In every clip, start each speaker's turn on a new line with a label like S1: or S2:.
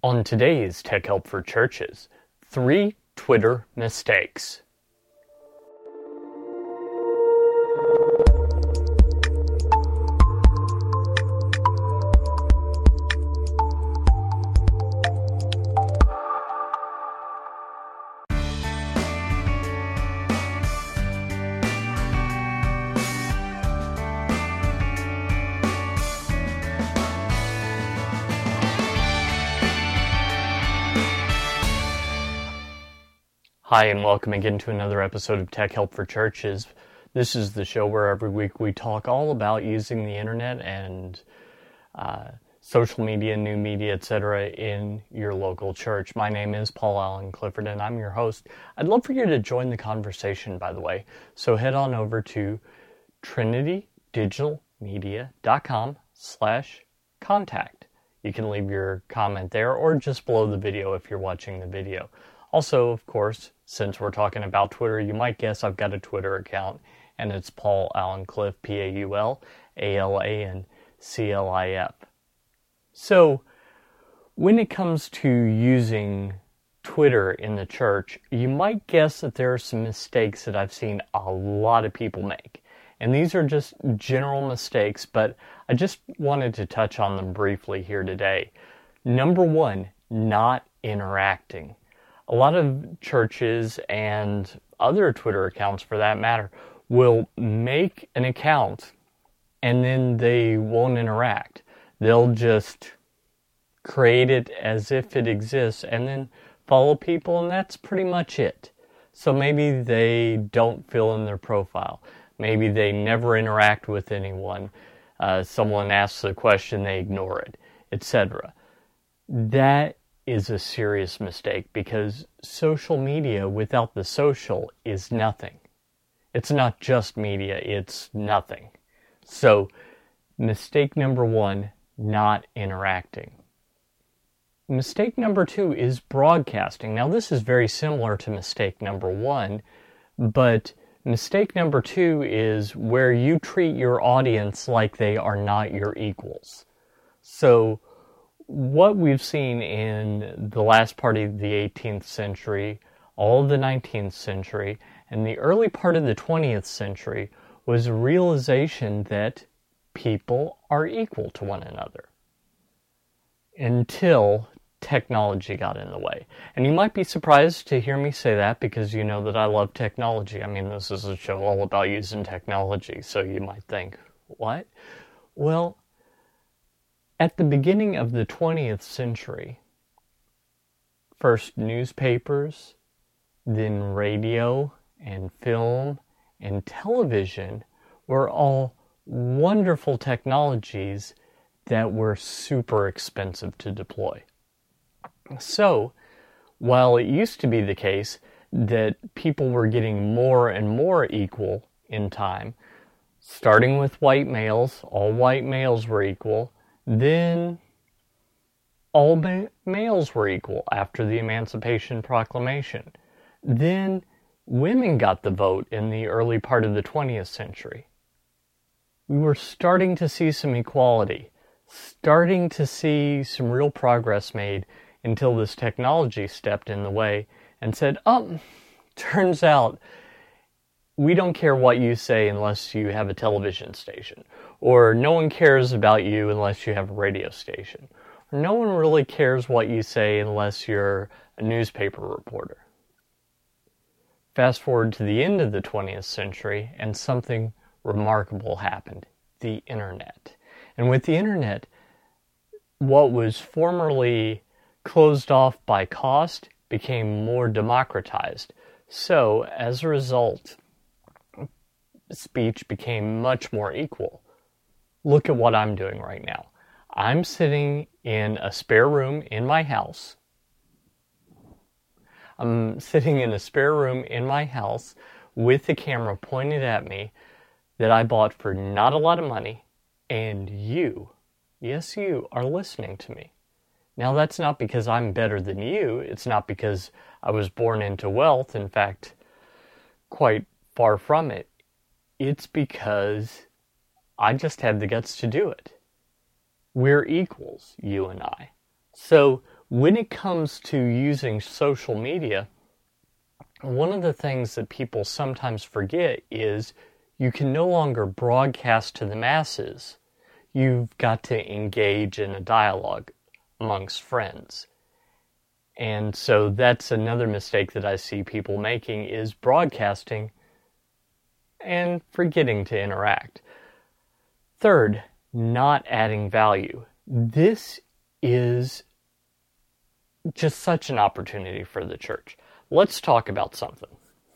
S1: On today's Tech Help for Churches, 3 Twitter mistakes. Hi, and welcome again to another episode of Tech Help for Churches. This is the show where every week we talk all about using the internet and social media, new media, etc. in your local church. My name is Paul Allen Clifford, and I'm your host. I'd love for you to join the conversation, by the way. So head on over to trinitydigitalmedia.com/contact. You can leave your comment there or just below the video if you're watching the video. Also, of course, since we're talking about Twitter, you might guess I've got a Twitter account, and it's Paul Allen Cliff, PaulAlanClif. So, when it comes to using Twitter in the church, you might guess that there are some mistakes that I've seen a lot of people make. And these are just general mistakes, but I just wanted to touch on them briefly here today. Number one, not interacting. A lot of churches and other Twitter accounts, for that matter, will make an account and then they won't interact. They'll just create it as if it exists and then follow people, and that's pretty much it. So maybe they don't fill in their profile. Maybe they never interact with anyone. Someone asks a question, they ignore it, etc. That is a serious mistake, because social media without the social is nothing. It's not just media, it's nothing. So, mistake number one, not interacting. Mistake number two is broadcasting. Now, this is very similar to mistake number one, but mistake number two is where you treat your audience like they are not your equals. So, what we've seen in the last part of the 18th century, all of the 19th century, and the early part of the 20th century was a realization that people are equal to one another until technology got in the way. And you might be surprised to hear me say that, because you know that I love technology. I mean, this is a show all about using technology, so you might think, what? Well, at the beginning of the 20th century, first newspapers, then radio and film and television were all wonderful technologies that were super expensive to deploy. So, while it used to be the case that people were getting more and more equal in time, starting with white males, all white males were equal. Then all males were equal after the Emancipation Proclamation. Then women got the vote in the early part of the 20th century. We were starting to see some equality, starting to see some real progress made, until this technology stepped in the way and said, turns out we don't care what you say unless you have a television station. Or no one cares about you unless you have a radio station. Or no one really cares what you say unless you're a newspaper reporter. Fast forward to the end of the 20th century, and something remarkable happened. The internet. And with the internet, what was formerly closed off by cost became more democratized. So, as a result, speech became much more equal. Look at what I'm doing right now. I'm sitting in a spare room in my house. I'm sitting in a spare room in my house with the camera pointed at me that I bought for not a lot of money, and you, yes, you, are listening to me. Now, that's not because I'm better than you. It's not because I was born into wealth. In fact, quite far from it. It's because I just had the guts to do it. We're equals, you and I. So when it comes to using social media, one of the things that people sometimes forget is you can no longer broadcast to the masses. You've got to engage in a dialogue amongst friends. And so that's another mistake that I see people making, is broadcasting and forgetting to interact. Third, not adding value. This is just such an opportunity for the church. Let's talk about something.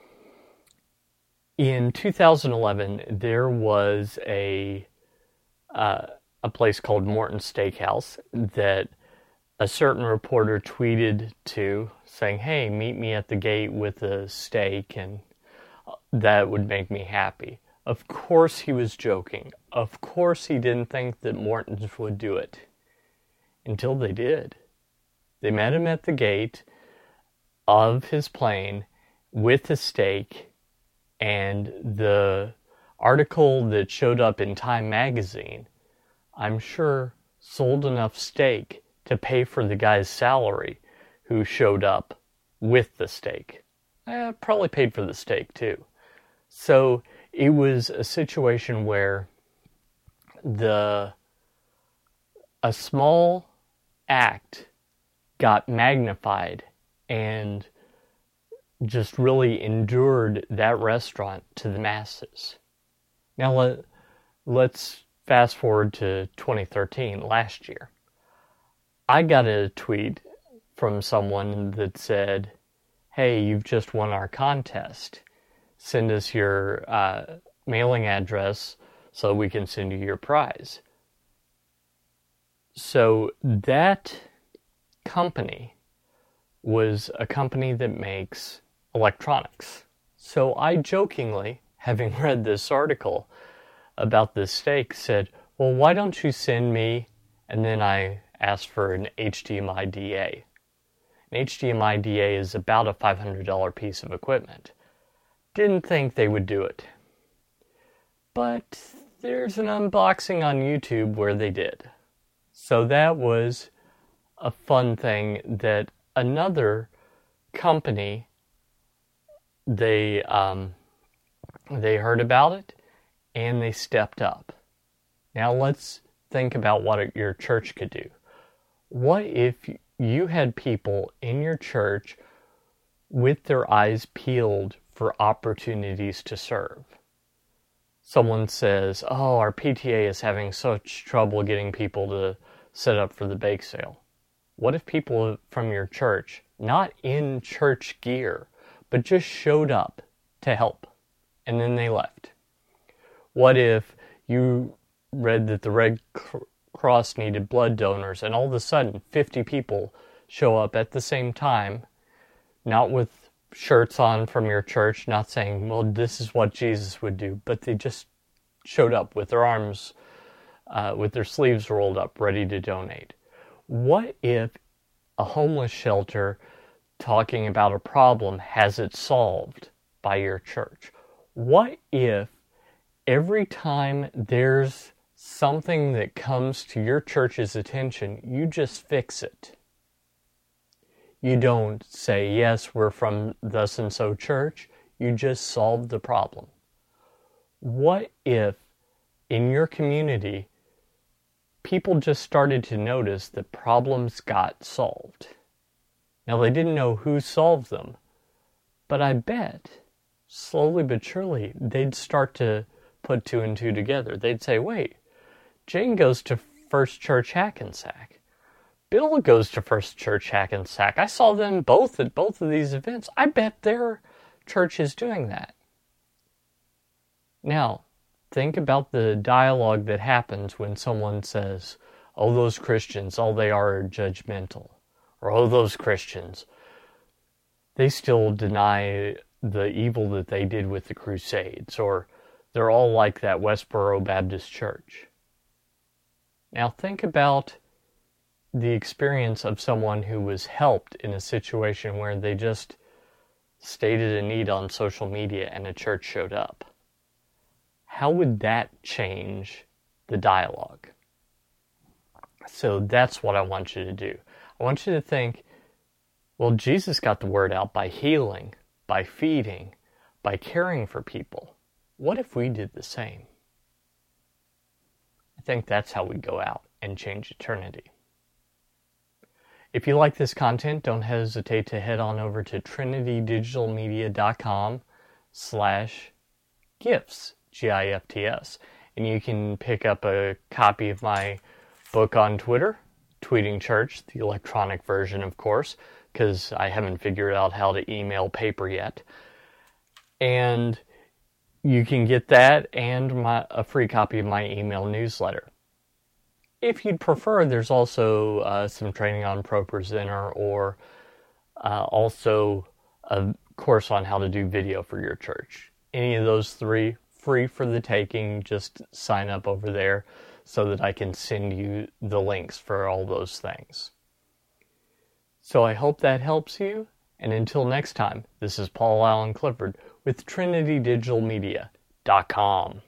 S1: In 2011, there was a place called Morton's Steakhouse that a certain reporter tweeted to, saying, "Hey, meet me at the gate with a steak and that would make me happy." Of course he was joking. Of course he didn't think that Morton's would do it. Until they did. They met him at the gate of his plane with a steak, and the article that showed up in Time magazine, I'm sure, sold enough steak to pay for the guy's salary who showed up with the steak. Probably paid for the steak too. So it was a situation where a small act got magnified and just really endured that restaurant to the masses. Now let's fast forward to 2013, last year. I got a tweet from someone that said, "Hey, you've just won our contest. Send us your mailing address so we can send you your prize." So that company was a company that makes electronics. So I jokingly, having read this article about this steak, said, "Well, why don't you send me," and then I asked for an HDMI DA. An HDMI DA is about a $500 piece of equipment. Didn't think they would do it. But there's an unboxing on YouTube where they did. So that was a fun thing that another company, they heard about it and they stepped up. Now let's think about what your church could do. What if you had people in your church with their eyes peeled for opportunities to serve? Someone says, "Oh, our PTA is having such trouble getting people to set up for the bake sale." What if people from your church, not in church gear, but just showed up to help, and then they left? What if you read that the Red Cross needed blood donors, and all of a sudden 50 people show up at the same time, not with shirts on from your church, not saying, "Well, this is what Jesus would do," but they just showed up with their arms, with their sleeves rolled up, ready to donate? What if a homeless shelter talking about a problem has it solved by your church? What if every time there's something that comes to your church's attention, you just fix it? You don't say, "Yes, we're from thus and so church." You just solve the problem. What if in your community people just started to notice that problems got solved? Now, they didn't know who solved them, but I bet slowly but surely they'd start to put two and two together. They'd say, "Wait, Jane goes to First Church Hackensack. Bill goes to First Church Hackensack. I saw them both at both of these events. I bet their church is doing that." Now, think about the dialogue that happens when someone says, "Oh, those Christians, all they are judgmental." Or, "Oh, those Christians, they still deny the evil that they did with the Crusades." Or, "They're all like that Westboro Baptist Church." Now think about the experience of someone who was helped in a situation where they just stated a need on social media and a church showed up. How would that change the dialogue? So that's what I want you to do. I want you to think, well, Jesus got the word out by healing, by feeding, by caring for people. What if we did the same? I think that's how we go out and change eternity. If you like this content, don't hesitate to head on over to trinitydigitalmedia.com/gifts, GIFTS, and you can pick up a copy of my book on Twitter, Tweeting Church, the electronic version, of course, because I haven't figured out how to email paper yet. And you can get that and a free copy of my email newsletter. If you'd prefer, there's also some training on ProPresenter or also a course on how to do video for your church. Any of those three, free for the taking. Just sign up over there so that I can send you the links for all those things. So I hope that helps you. And until next time, this is Paul Allen Clifford with TrinityDigitalMedia.com.